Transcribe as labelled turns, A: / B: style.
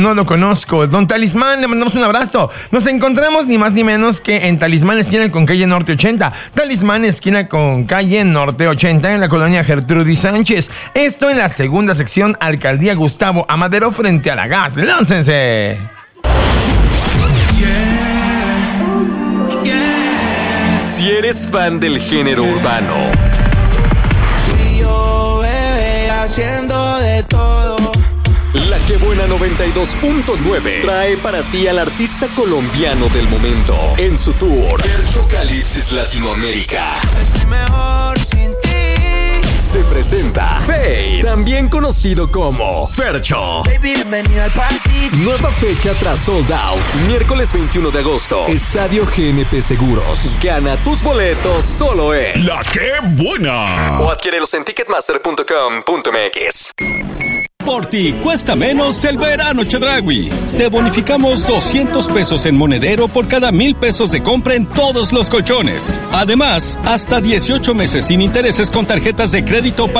A: No lo conozco. Don Talismán, le mandamos un abrazo. Nos encontramos ni más ni menos que en Talismán, esquina con calle Norte 80. Talismán, esquina con calle Norte 80, en la colonia Gertrudis Sánchez. Esto en la segunda sección, Alcaldía Gustavo Amadero, frente a la gas. ¡Láncense!
B: Si eres fan del género urbano,
C: y yo, bebé, haciendo de todo.
B: La Que Buena 92.9 trae para ti al artista colombiano del momento en su tour Ferchocalipsis Latinoamérica.
C: Estoy mejor sin ti.
B: Se presenta Fade, también conocido como Fercho.
C: Baby, bienvenido al party.
B: Nueva fecha tras Sold Out, miércoles 21 de agosto, Estadio GNP Seguros. Gana tus boletos solo en
D: La Que Buena.
B: o adquiérelos en ticketmaster.com.mx.
E: Por ti cuesta menos el verano Chedraui. Te bonificamos 200 pesos en monedero por cada 1,000 pesos de compra en todos los colchones. Además, hasta 18 meses sin intereses con tarjetas de crédito